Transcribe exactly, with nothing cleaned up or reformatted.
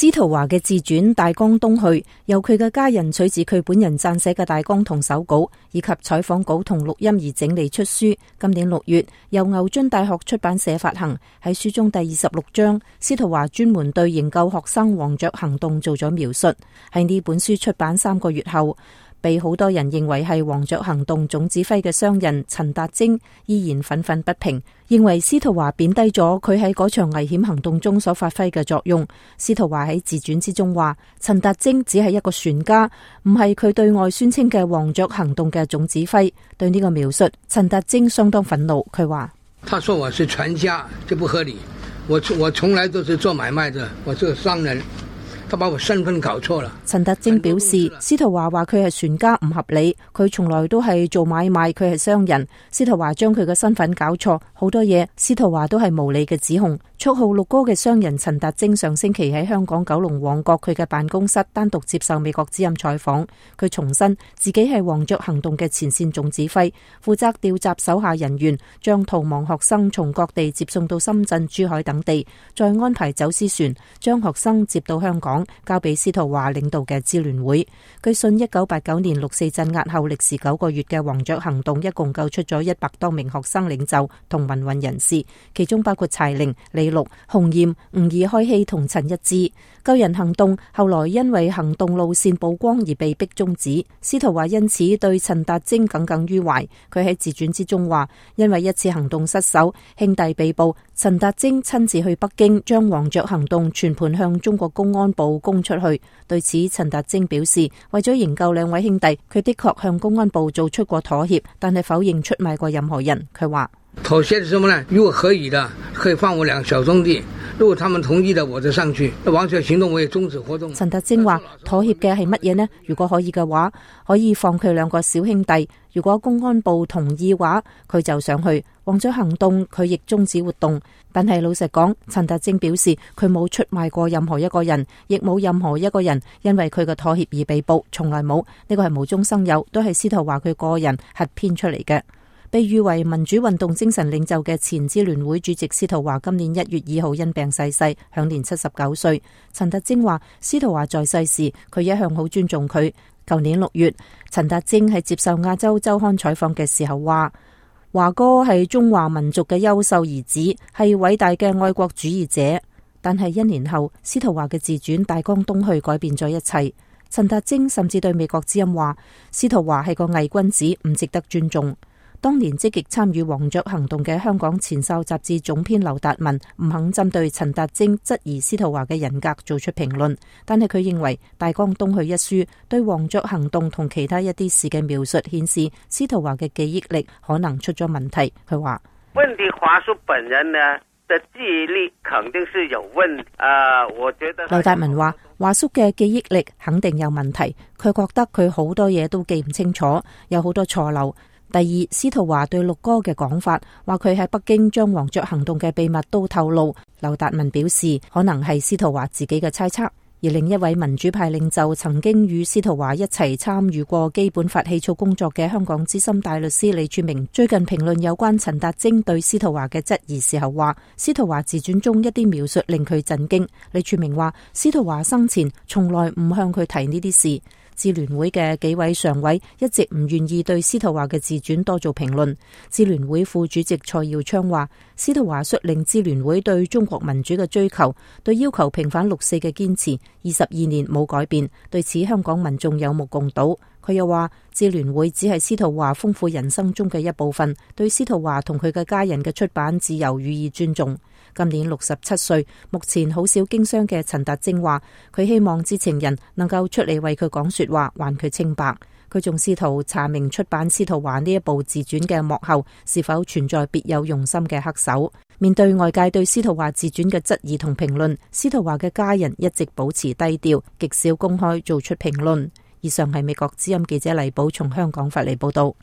司徒華嘅自傳《大江東去》，由佢嘅家人取自佢本人撰寫嘅大綱同手稿，以及採訪稿同錄音而整理出書。今年六月，由牛津大學出版社發行。喺書中第二十六章，司徒華專門對營救學生黃雀行動做咗描述。喺呢本書出版三個月後，被好多人認為係黃雀行動總指揮嘅商人陳達貞依然憤憤不平，認為司徒華貶低咗佢喺嗰場危險行動中所發揮嘅作用。司徒華喺自傳之中話，陳達貞只係一個船家，唔係佢對外宣稱嘅黃雀行動嘅總指揮。對呢個描述，陳達貞相當憤怒。佢話： 他說我是船家，這不合理。我我從來都是做買賣的，我是個商人。他把我身份搞錯了。 陳達貞表示，司徒華話佢係船家唔合理，佢從來都係做買賣，佢係商人。司徒華將佢嘅身份搞錯，好多嘢司徒華都係無理嘅指控。綽號六哥嘅商人陳達貞上星期喺香港九龍旺角佢嘅辦公室單獨接受美國之音採訪，佢重申自己係黃雀行動嘅前線總指揮，負責調集手下人員，將逃亡學生從各地接送到深圳、珠海等地，再安排走私船將學生接到香港，交俾司徒華領導嘅支聯會。據信一九八九年六四鎮壓後歷時九個月嘅黃雀行動，一共救出咗一百多名學生領袖同民運人士，其中包括柴玲、李陸、洪艷、吾爾開希同陳一之。救人行動後來因為行動路線曝光而被逼終止。司徒華因此對陳達貞耿耿於懷。佢喺自傳之中話，因為一次行動失手，兄弟被捕，陳達貞親自去北京將黃雀行動全盤向中國公安部供出去。對此，陳達貞表示，為咗營救兩位兄弟，佢的確向公安部做出過妥協，但係否認出賣過任何人。佢話： 妥協是什麼呢？如果可以的，可以放我兩個小兄弟；如果他們同意的，我就上去。黃雀行動我也終止活動。 陳達貞話：妥協嘅係乜嘢呢？如果可以嘅話，可以放佢兩個小兄弟；如果公安部同意話，佢就上去。黃雀行動佢亦終止活動。但係老實講，陳達貞表示佢冇出賣過任何一個人，亦冇任何一個人因為佢嘅妥協而被捕，從來冇。呢個係無中生有，都係司徒華佢個人核編出嚟嘅。被譽為民主運動精神領袖嘅前支聯會主席司徒華今年一月二號因病逝世，享年七十九歲。陳達貞話，司徒華在世時，佢一向好尊重佢。舊年六月，陳達貞喺接受亞洲週刊採訪嘅時候話，華哥係中華民族嘅優秀兒子，係偉大嘅愛國主義者。但係一年後，司徒華嘅自傳《大江東去》改變咗一切。陳達貞甚至對美國之音話，司徒華係個偽君子，唔值得尊重。當年積極參與黃雀行動嘅香港前哨雜誌總編劉達文唔肯針對陳達貞質疑司徒華嘅人格做出評論，但係佢認為《大江東去》一書對黃雀行動同其他一啲事嘅描述顯示司徒華嘅記憶力可能出咗問題。佢話： 問題華叔本人呢的記憶力肯定是有問題。啊，我覺得劉達文話華叔嘅記憶力肯定有問題，佢覺得佢好多嘢都記唔清楚，有好多錯漏。第二，司徒華對六哥嘅講法，話佢喺北京將黃雀行動嘅秘密都透露。劉達文表示，可能係司徒華自己嘅猜測。而另一位民主派領袖，曾經與司徒華一齊參與過基本法起草工作嘅香港資深大律師李柱銘，最近評論有關陳達貞對司徒華嘅質疑時候話，司徒華自傳中一啲描述令佢震驚。李柱銘話，司徒華生前從來唔向佢提呢啲事。支聯會嘅幾位常委一直唔願意對司徒華嘅自傳多做評論。支聯會副主席蔡耀昌話，司徒華率領支聯會對中國民主嘅追求，對要求平反六四嘅堅持，二十二年冇改變，對此香港民眾有目共睹。佢又話，支聯會只係司徒華豐富人生中嘅一部分，對司徒華同佢嘅家人嘅出版自由予以尊重。今年六十七歲，目前好少經商嘅陳達貞話，佢希望知情人能夠出嚟為佢講說話，還佢清白。佢仲試圖查明出版司徒華呢一部自傳嘅幕後是否存在別有用心嘅黑手。面對外界對司徒華自傳嘅質疑同評論，司徒華嘅家人一直保持低調，極少公開做出評論。以上係美國之音記者黎寶從香港發嚟報道。